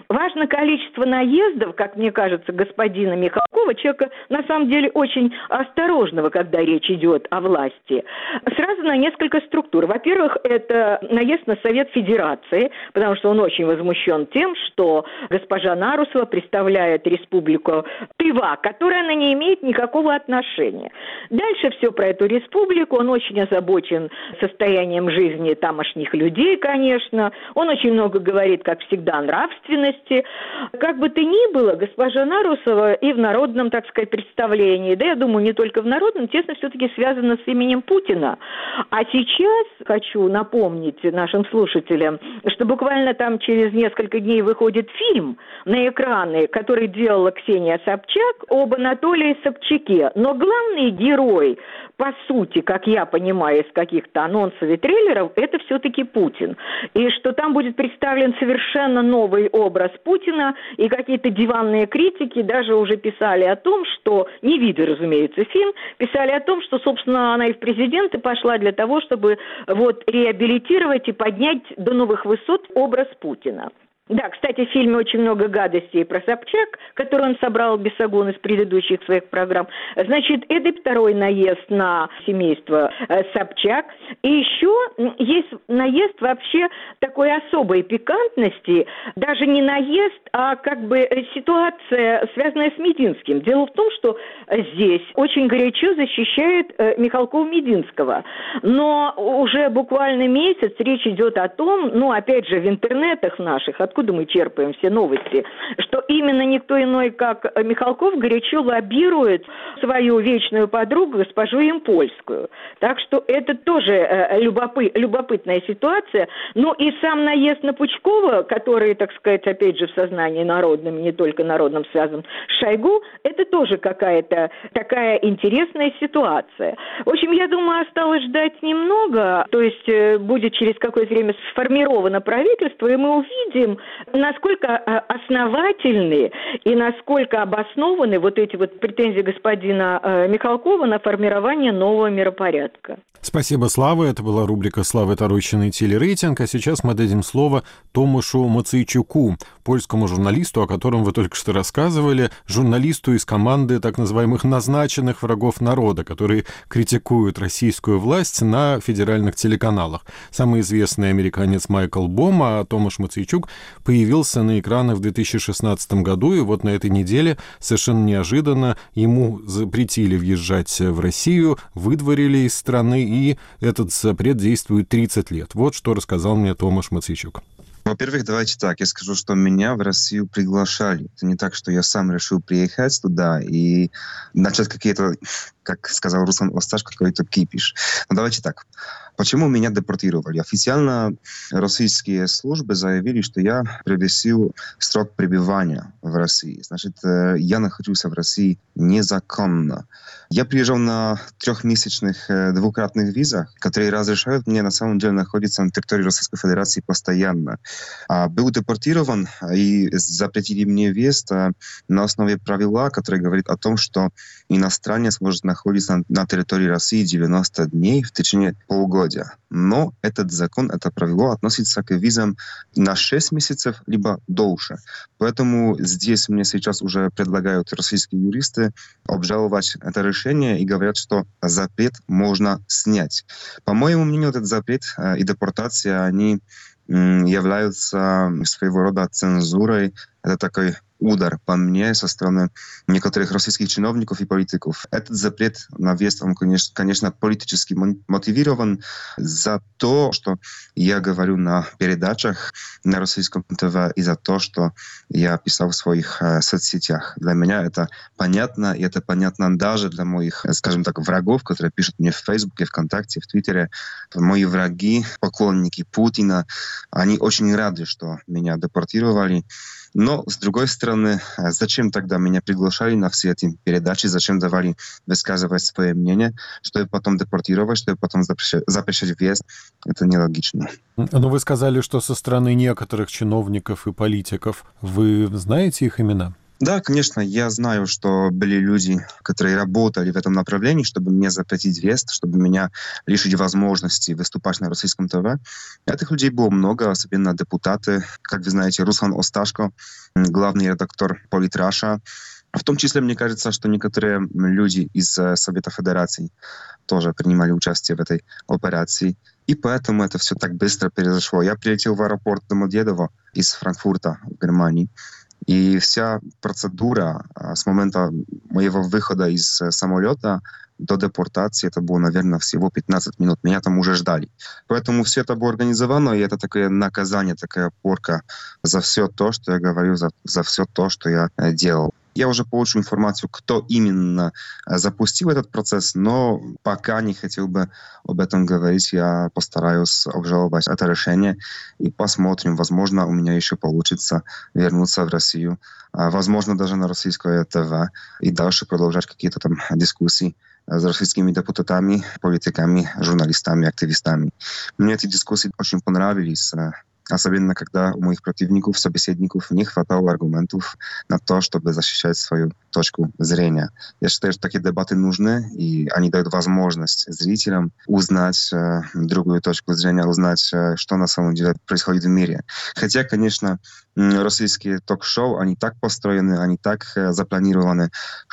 Важно количество наездов, как мне кажется, господина Михалкова, человека, на самом деле, очень осторожного, когда речь идет о власти, сразу на несколько структур. Во-первых, это наезд на Совет Федерации, потому что он очень возмущен тем, что госпожа Нарусова представляет республику Тыва, к которой она не имеет никакого отношения. Дальше все про эту республику. Он очень озабочен состоянием жизни тамошних людей, конечно. Он очень много говорит, как всегда, о нравственности. Как бы то ни было, госпожа Нарусова и в народном, так сказать, представлении, да, я думаю, не только в народном, тесно все-таки связана с именем Путина. А сейчас хочу напомнить нашим слушателям, что буквально там через несколько дней выходит фильм на экраны, который делала Ксения Собчак об Анатолии Собчаке. Но главный герой, по сути, как я понимаю из каких-то анонсов и трейлеров, это все-таки Путин. И что там будет представлен совершенно новый образ Путина, и какие-то диванные критики даже уже писали о том, что, не видя, разумеется, фильм, писали о том, что, собственно, она и в президенты пошла для того, чтобы вот реабилитировать и поднять до новых высот образ Путина. Да, кстати, в фильме очень много гадостей про Собчак, который он собрал Бесогон из предыдущих своих программ. Значит, это второй наезд на семейство Собчак. И еще есть наезд вообще такой особой пикантности, даже не наезд, а как бы ситуация, связанная с Мединским. Дело в том, что здесь очень горячо защищает Михалкова-Мединского. Но уже буквально месяц речь идет о том, ну, опять же, в интернетах наших, откуда мы черпаем все новости, что именно никто иной, как Михалков, горячо лоббирует свою вечную подругу, госпожу Ямпольскую. Так что это тоже э, любопы, любопытная ситуация. Ну и сам наезд на Пучкова, который, так сказать, опять же в сознании народном, не только народном связан с Шойгу, это тоже какая-то такая интересная ситуация. В общем, я думаю, осталось ждать немного, то есть э, будет через какое-то время сформировано правительство, и мы увидим, насколько основательны и насколько обоснованы вот эти вот претензии господина Михалкова на формирование нового миропорядка. Спасибо, Слава. Это была рубрика Славы Тарущиной «Телерейтинг». А сейчас мы дадим слово Томашу Мацейчуку, польскому журналисту, о котором вы только что рассказывали, журналисту из команды так называемых назначенных врагов народа, которые критикуют российскую власть на федеральных телеканалах. Самый известный американец Майкл Бом, а Томаш Мацейчук появился на экраны в две тысячи шестнадцатом году, и вот на этой неделе совершенно неожиданно ему запретили въезжать в Россию, выдворили из страны, и этот запрет действует тридцать лет. Вот что рассказал мне Томаш Мацейчук. Во-первых, давайте так, я скажу, что меня в Россию приглашали. Это не так, что я сам решил приехать туда и начать какие-то, как сказал Руслан Осташ, какой-то кипиш. Но давайте так. Почему меня депортировали? Официально российские службы заявили, что я превысил срок пребывания в России. Значит, я находился в России незаконно. Я приезжал на трехмесячных двукратных визах, которые разрешают мне на самом деле находиться на территории Российской Федерации постоянно. Был депортирован и запретили мне въезд на основе правила, которые говорят о том, что иностранец может находиться на территории России девяносто дней в течение полугодия. Но этот закон, это правило относится к визам на шесть месяцев, либо дольше. Поэтому здесь мне сейчас уже предлагают российские юристы обжаловать это решение и говорят, что запрет можно снять. По моему мнению, этот запрет и депортация, они являются своего рода цензурой. Это такой удар по мне со стороны некоторых российских чиновников и политиков. Этот запрет на въезд, он, конечно, конечно, политически мотивирован за то, что я говорю на передачах на российском ТВ, и за то, что я писал в своих э, соцсетях. Для меня это понятно, и это понятно даже для моих, скажем так, врагов, которые пишут мне в Фейсбуке, ВКонтакте, в Твиттере. Мои враги, поклонники Путина, они очень рады, что меня депортировали. Но, с другой стороны, зачем тогда меня приглашали на все эти передачи, зачем давали высказывать свое мнение, что и потом депортировать, что и потом запрещать, запрещать въезд, это нелогично. Но вы сказали, что со стороны некоторых чиновников и политиков. Вы знаете их имена? Да, конечно, я знаю, что были люди, которые работали в этом направлении, чтобы мне запретить въезд, чтобы меня лишить возможности выступать на российском ТВ. Этих людей было много, особенно депутаты. Как вы знаете, Руслан Осташко, главный редактор Политраша. В том числе, мне кажется, что некоторые люди из Совета Федерации тоже принимали участие в этой операции. И поэтому это все так быстро произошло. Я прилетел в аэропорт Домодедово из Франкфурта в Германии. И вся процедура с момента моего выхода из самолета до депортации, это было, наверное, всего пятнадцать минут. Меня там уже ждали. Поэтому все это было организовано, и это такое наказание, такая порка за все то, что я говорю, за, за все то, что я делал. Я уже получу информацию, кто именно запустил этот процесс, но пока не хотел бы об этом говорить. Я постараюсь обжаловать это решение и посмотрим. Возможно, у меня еще получится вернуться в Россию. Возможно, даже на российское ТВ и дальше продолжать какие-то там дискуссии с российскими депутатами, политиками, журналистами, активистами. Мне эти дискуссии очень понравились. Особенно, когда у моих противников, собеседников не хватало аргументов на то, чтобы защищать свою точку зрения. Я считаю, что такие дебаты нужны, и они дают возможность зрителям узнать э, другую точку зрения, узнать, э, что на самом деле происходит в мире. Хотя, конечно, российские ток-шоу, они так построены, они так э, запланированы,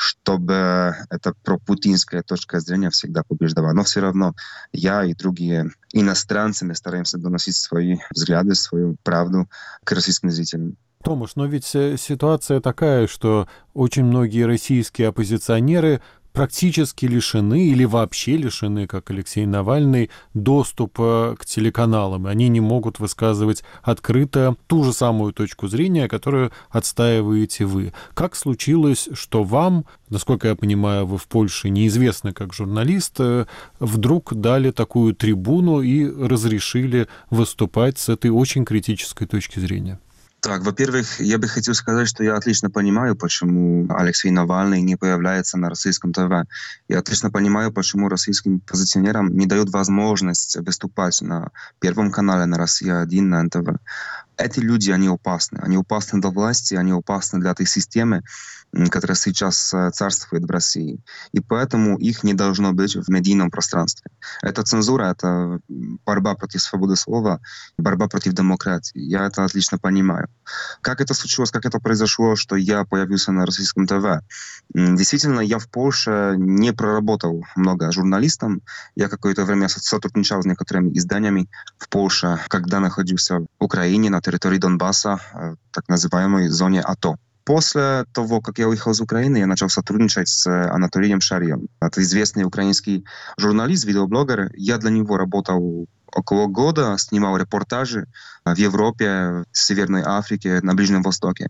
чтобы эта пропутинская точка зрения всегда побеждала. Но все равно я и другие иностранцы, мы стараемся доносить свои взгляды, свою правду к российским зрителям. Томаш, но ведь ситуация такая, что очень многие российские оппозиционеры практически лишены или вообще лишены, как Алексей Навальный, доступа к телеканалам. Они не могут высказывать открыто ту же самую точку зрения, которую отстаиваете вы. Как случилось, что вам, насколько я понимаю, вы в Польше неизвестны как журналист, вдруг дали такую трибуну и разрешили выступать с этой очень критической точки зрения? Так, во-первых, я бы хотел сказать, что я отлично понимаю, почему Алексей Навальный не появляется на российском ТВ. Я отлично понимаю, почему российским оппозиционерам не дают возможность выступать на Первом канале, на Россия один, на эн тэ вэ. Эти люди, они опасны. Они опасны для власти, они опасны для этой системы, которая сейчас царствует в России. И поэтому их не должно быть в медийном пространстве. Это цензура, это борьба против свободы слова, борьба против демократии. Я это отлично понимаю. Как это случилось, как это произошло, что я появился на российском ТВ? Действительно, я в Польше не проработал много журналистом. Я какое-то время сотрудничал с некоторыми изданиями в Польше, когда находился в Украине, на территории Донбасса, так называемой зоне АТО. После того, как я уехал из Украины, я начал сотрудничать с Анатолием Шарьем. Это известный украинский журналист, видеоблогер. Я для него работал около года, снимал репортажи в Европе, в Северной Африке, на Ближнем Востоке.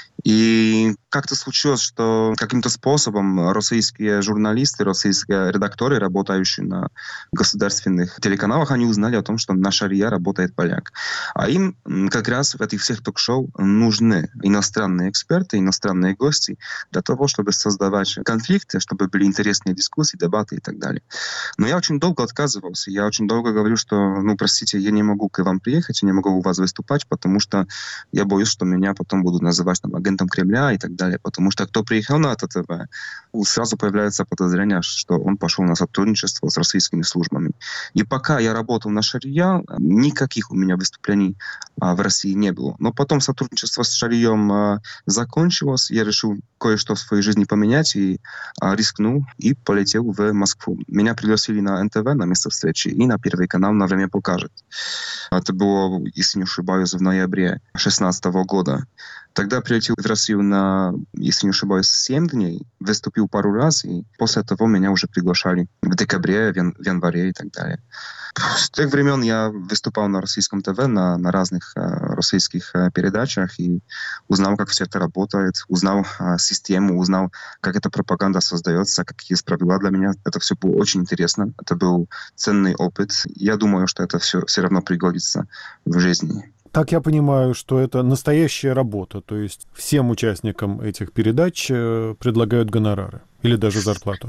И как-то случилось, что каким-то способом российские журналисты, российские редакторы, работающие на государственных телеканалах, они узнали о том, что на Шарье работает поляк. А им как раз в этих всех ток-шоу нужны иностранные эксперты, иностранные гости для того, чтобы создавать конфликты, чтобы были интересные дискуссии, дебаты и так далее. Но я очень долго отказывался. Я очень долго говорю, что, ну, простите, я не могу к вам приехать, я не могу у вас выступать, потому что я боюсь, что меня потом будут называть там, агентом Кремля и так далее. Потому что кто приехал на это ТВ, сразу появляется подозрение, что он пошел на сотрудничество с российскими службами. И пока я работал на Шарье, никаких у меня выступлений а, в России не было. Но потом сотрудничество с Шарьем а, закончилось, я решил кое-что в своей жизни поменять и а, рискнул и полетел в Москву. Меня пригласили на эн тэ вэ, на место встречи, и на Первый канал «На время покажет». Это было, если не ошибаюсь, в ноябре две тысячи шестнадцатого года. Тогда прилетел в Россию на, если не ошибаюсь, семь дней, выступил пару раз, и после того меня уже приглашали в декабре, в, ян- в январе и так далее. С тех времен я выступал на российском ТВ, на, на разных э, российских э, передачах, и узнал, как все это работает, узнал э, систему, узнал, как эта пропаганда создается, какие есть правила для меня. Это все было очень интересно, это был ценный опыт. Я думаю, что это все, все равно пригодится в жизни. Так я понимаю, что это настоящая работа, то есть всем участникам этих передач предлагают гонорары или даже зарплату?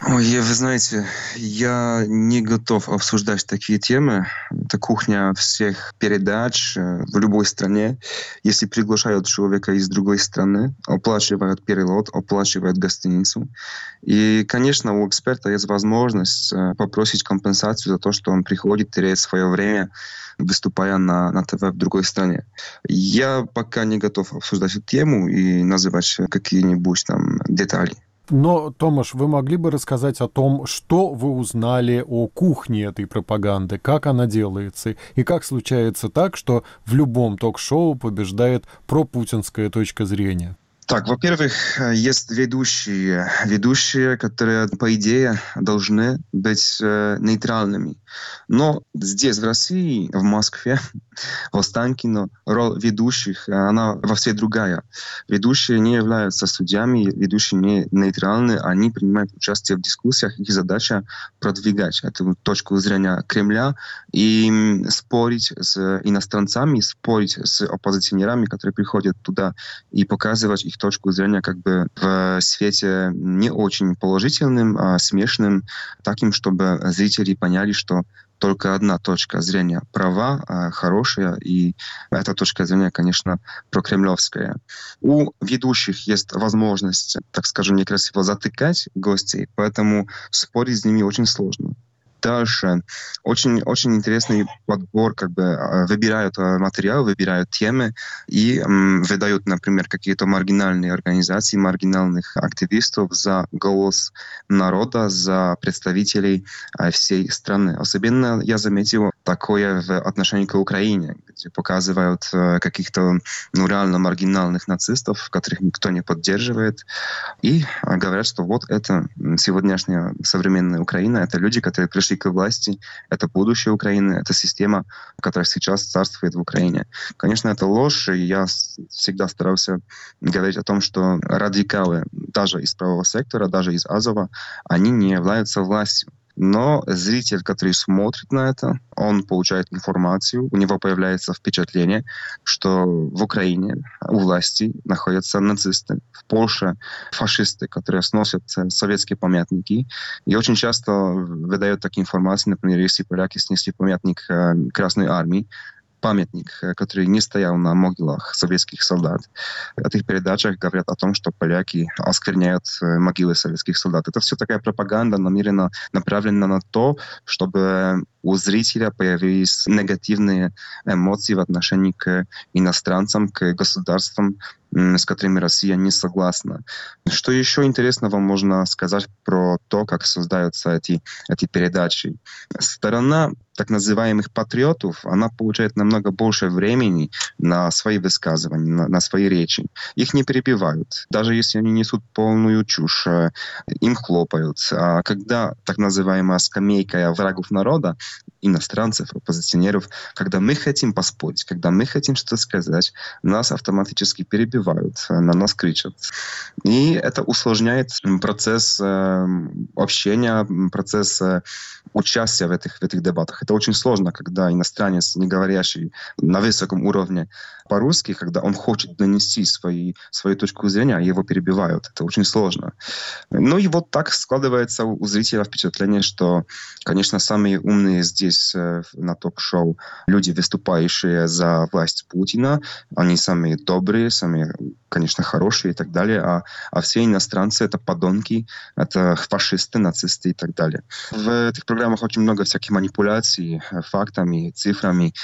Ой, вы знаете, я не готов обсуждать такие темы. Это кухня всех передач в любой стране. Если приглашают человека из другой страны, оплачивают перелет, оплачивают гостиницу. И, конечно, у эксперта есть возможность попросить компенсацию за то, что он приходит, теряет свое время, выступая на, на ТВ в другой стране. Я пока не готов обсуждать эту тему и называть какие-нибудь там детали. Но, Томаш, вы могли бы рассказать о том, что вы узнали о кухне этой пропаганды, как она делается, и как случается так, что в любом ток-шоу побеждает пропутинская точка зрения? Так, во-первых, есть ведущие, ведущие, которые, по идее, должны быть э, нейтральными. Но здесь, в России, в Москве, в Останкино, роль ведущих, она во всей другая. Ведущие не являются судьями, ведущие не нейтральны, они принимают участие в дискуссиях, их задача продвигать эту точку зрения Кремля и спорить с иностранцами, спорить с оппозиционерами, которые приходят туда, и показывать их точку зрения как бы в свете не очень положительным, а смешным, таким, чтобы зрители поняли, что только одна точка зрения права, хорошая, и эта точка зрения, конечно, прокремлевская. У ведущих есть возможность, так скажем, некрасиво затыкать гостей, поэтому спорить с ними очень сложно. Дальше. Очень, очень интересный подбор, как бы выбирают материал, выбирают темы и м, выдают, например, какие-то маргинальные организации, маргинальных активистов за голос народа, за представителей э, всей страны. Особенно я заметил такое в отношении к Украине, где показывают э, каких-то ну, реально маргинальных нацистов, которых никто не поддерживает, и э, говорят, что вот это сегодняшняя современная Украина, это люди, которые пришли к власти, это будущее Украины, это система, которая сейчас царствует в Украине. Конечно, это ложь, и я всегда старался говорить о том, что радикалы, даже из правого сектора, даже из Азова, они не являются властью. Но зритель, который смотрит на это, он получает информацию, у него появляется впечатление, что в Украине у власти находятся нацисты, в Польше фашисты, которые сносят советские памятники. И очень часто выдают такие информации, например, если поляки снесли памятник Красной Армии, памятник, который не стоял на могилах советских солдат. В этих передачах говорят о том, что поляки оскверняют могилы советских солдат. Это все такая пропаганда, намеренно направлена на то, чтобы у зрителя появились негативные эмоции в отношении к иностранцам, к государствам, с которыми Россия не согласна. Что еще интересного можно сказать про то, как создаются эти, эти передачи? Сторона так называемых патриотов, она получает намного больше времени на свои высказывания, на, на свои речи. Их не перебивают. Даже если они несут полную чушь, им хлопают. А когда так называемая скамейка врагов народа, иностранцев, оппозиционеров, когда мы хотим поспорить, когда мы хотим что-то сказать, нас автоматически перебивают, на нас кричат. И это усложняет процесс э, общения, процесс э, участия в этих, в этих дебатах. Это очень сложно, когда иностранец, не говорящий на высоком уровне по-русски, когда он хочет донести свои, свою точку зрения, его перебивают. Это очень сложно. Ну и вот так складывается у зрителя впечатление, что, конечно, самые умные здесь э, на ток-шоу люди, выступающие за власть Путина, они самые добрые, самые, конечно, хорошие и так далее, а, а все иностранцы — это подонки, это фашисты, нацисты и так далее. В этих программах очень много всяких манипуляций фактами, цифрами,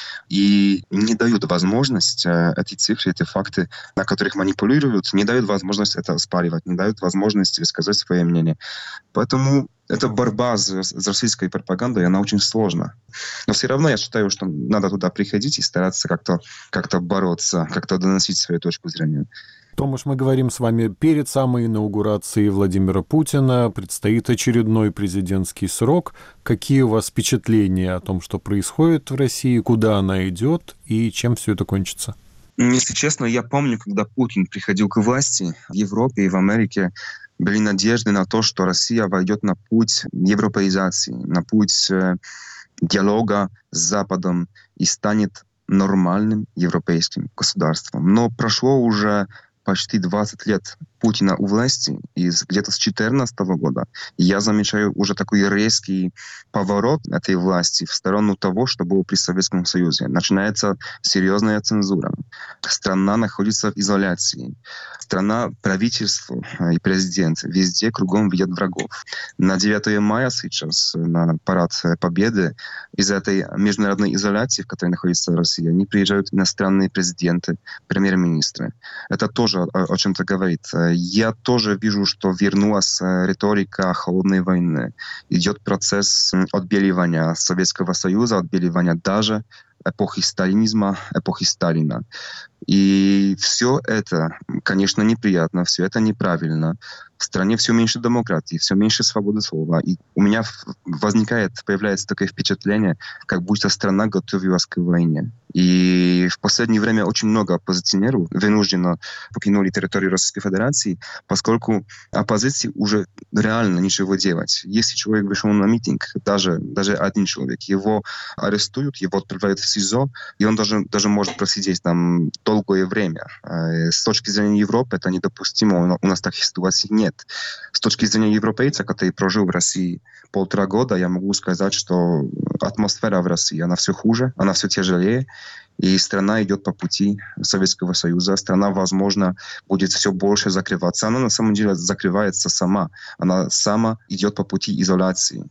и не дают возможность эти цифры, эти факты, на которых манипулируют, не дают возможность это оспаривать, не дают возможности сказать свое мнение. Поэтому эта борьба с, с российской пропагандой, она очень сложна. Но все равно я считаю, что надо туда приходить и стараться как-то, как-то бороться, как-то доносить свою точку зрения. Томаш, мы говорим с вами перед самой инаугурацией Владимира Путина. Предстоит очередной президентский срок. Какие у вас впечатления о том, что происходит в России, куда она идет и чем все это кончится? Если честно, я помню, когда Путин приходил к власти в Европе и в Америке, были надежды на то, что Россия войдет на путь европеизации, на путь э, диалога с Западом и станет нормальным европейским государством. Но прошло уже почти двадцать лет Путина у власти, и где-то с две тысячи четырнадцатого года я замечаю уже такой резкий поворот этой власти в сторону того, что было при Советском Союзе. Начинается серьезная цензура. Страна находится в изоляции. Страна, правительство и президент везде кругом видят врагов. На девятое мая сейчас, на парад Победы, из этой международной изоляции, в которой находится Россия, они приезжают иностранные президенты, премьер-министры. Это тоже о, о чем-то говорит. Я тоже вижу, что вернулась риторика холодной войны. Идет процесс отбеливания Советского Союза, отбеливания даже эпохи сталинизма, эпохи Сталина. И все это, конечно, неприятно, все это неправильно. В стране все меньше демократии, все меньше свободы слова. И у меня возникает, появляется такое впечатление, как будто страна готовилась к войне. И в последнее время очень много оппозиционеров вынужденно покинули территорию Российской Федерации, поскольку оппозиции уже реально ничего делать. Если человек вышел на митинг, даже, даже один человек, его арестуют, его отправляют в СИЗО, и он даже, даже может просидеть там долгое время. С точки зрения Европы это недопустимо, у нас таких ситуаций нет. С точки зрения европейца, который прожил в России полтора года, я могу сказать, что атмосфера в России, она все хуже, она все тяжелее, и страна идет по пути Советского Союза. Страна, возможно, будет все больше закрываться. Она на самом деле закрывается сама. Она сама идет по пути изоляции.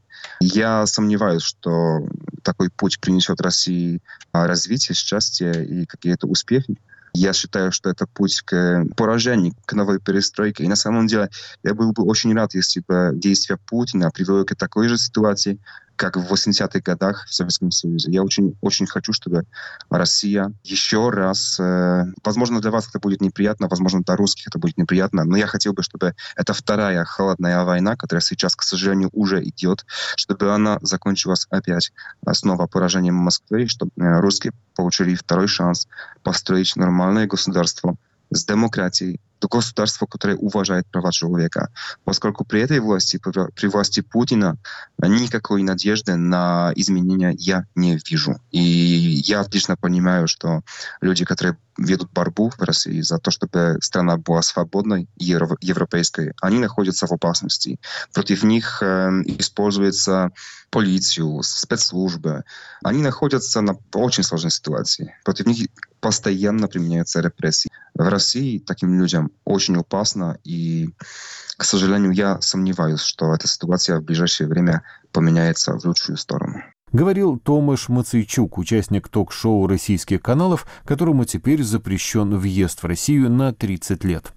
Я сомневаюсь, что такой путь принесет России развитие, счастье и какие-то успехи. Я считаю, что это путь к поражению, к новой перестройке. И на самом деле я был бы очень рад, если бы действия Путина привело к такой же ситуации, как в восьмидесятых годах в Советском Союзе. Я очень, очень хочу, чтобы Россия еще раз... Э, возможно, для вас это будет неприятно, возможно, для русских это будет неприятно, но я хотел бы, чтобы эта вторая холодная война, которая сейчас, к сожалению, уже идет, чтобы она закончилась опять снова поражением Москвы, чтобы русские получили второй шанс построить нормальное государство с демократией, то государство, которое уважает права человека. Поскольку при этой власти, при власти Путина, никакой надежды на изменения я не вижу. И я отлично понимаю, что люди, которые ведут борьбу в России за то, чтобы страна была свободной, европейской, они находятся в опасности. Против них э, используется полицию, спецслужбы. Они находятся на очень сложной ситуации. Против них постоянно применяются репрессии. В России таким людям очень опасно, и, к сожалению, я сомневаюсь, что эта ситуация в ближайшее время поменяется в лучшую сторону. Говорил Томаш Мацейчук, участник ток-шоу российских каналов, которому теперь запрещен въезд в Россию на тридцать лет.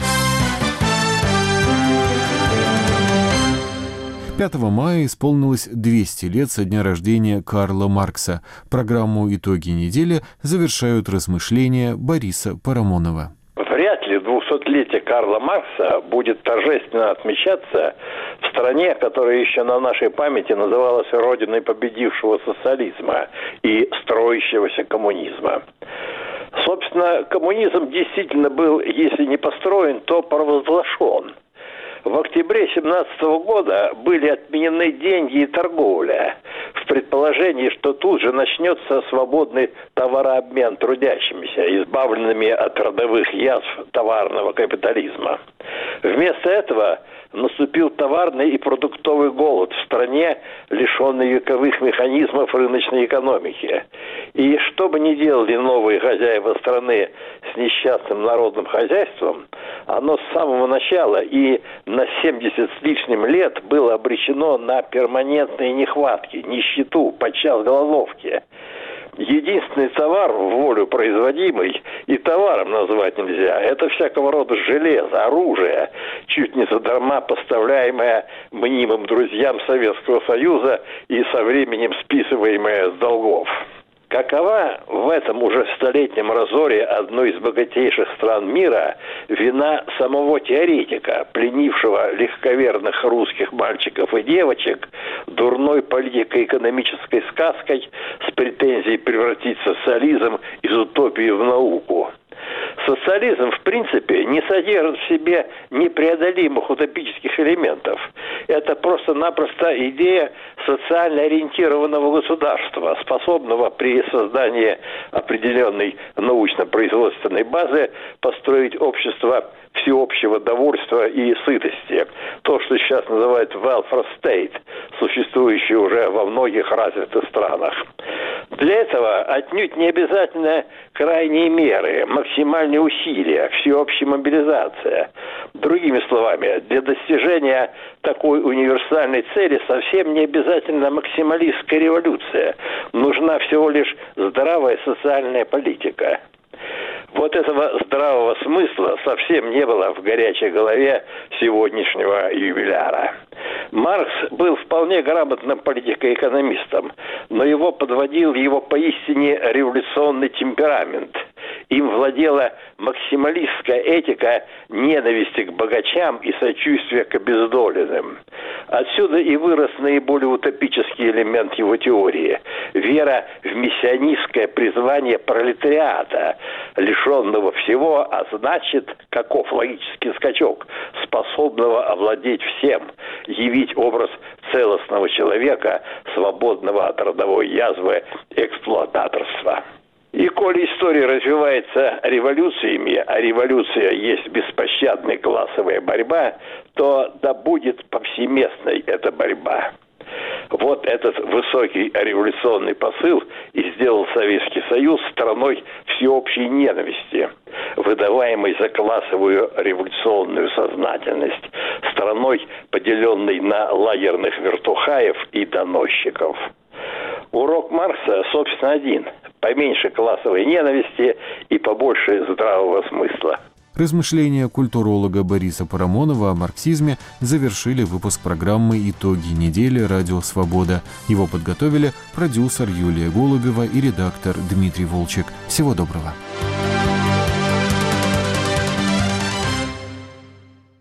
пятого мая исполнилось двести лет со дня рождения Карла Маркса. Программу «Итоги недели» завершают размышления Бориса Парамонова. Вряд ли двухсотлетие Карла Маркса будет торжественно отмечаться в стране, которая еще на нашей памяти называлась родиной победившего социализма и строящегося коммунизма. Собственно, коммунизм действительно был, если не построен, то провозглашен. В октябре семнадцатого года были отменены деньги и торговля в предположении, что тут же начнется свободный товарообмен трудящимися, избавленными от родовых язв товарного капитализма. Вместо этого наступил товарный и продуктовый голод в стране, лишенной вековых механизмов рыночной экономики. И что бы ни делали новые хозяева страны с несчастным народным хозяйством, оно с самого начала и на семьдесят с лишним лет было обречено на перманентные нехватки, нищету, подчас голодовки. Единственный товар, в волю производимый, и товаром назвать нельзя, это всякого рода железо, оружие, чуть не задарма поставляемое мнимым друзьям Советского Союза и со временем списываемое с долгов. Какова в этом уже столетнем разоре одной из богатейших стран мира вина самого теоретика, пленившего легковерных русских мальчиков и девочек дурной политико-экономической сказкой с претензией превратить социализм из утопии в науку? Социализм, в принципе, не содержит в себе непреодолимых утопических элементов. Это просто-напросто идея социально ориентированного государства, способного при создании определенной научно-производственной базы построить общество всеобщего довольства и сытости. То, что сейчас называют welfare state, существующий уже во многих развитых странах. Для этого отнюдь не обязательно крайние меры, максимальные усилия, всеобщая мобилизация. Другими словами, для достижения такой универсальной цели совсем не обязательно максималистская революция. Нужна всего лишь здравая социальная политика. Вот этого здравого смысла совсем не было в горячей голове сегодняшнего юбиляра. Маркс был вполне грамотным политико-экономистом, но его подводил его поистине революционный темперамент. Им владела максималистская этика ненависти к богачам и сочувствия к обездоленным. Отсюда и вырос наиболее утопический элемент его теории – вера в мессианистское призвание пролетариата, лишенного всего, а значит, каков логический скачок, способного овладеть всем, явить образ целостного человека, свободного от родовой язвы эксплуататорства. И коли история развивается революциями, а революция есть беспощадная классовая борьба, то да будет повсеместной эта борьба. Вот этот высокий революционный посыл и сделал Советский Союз страной всеобщей ненависти, выдаваемой за классовую революционную сознательность, страной, поделенной на лагерных вертухаев и доносчиков. Урок Маркса, собственно, один – поменьше классовой ненависти и побольше здравого смысла. Размышления культуролога Бориса Парамонова о марксизме завершили выпуск программы «Итоги недели. Радио Свобода». Его подготовили продюсер Юлия Голубева и редактор Дмитрий Волчек. Всего доброго.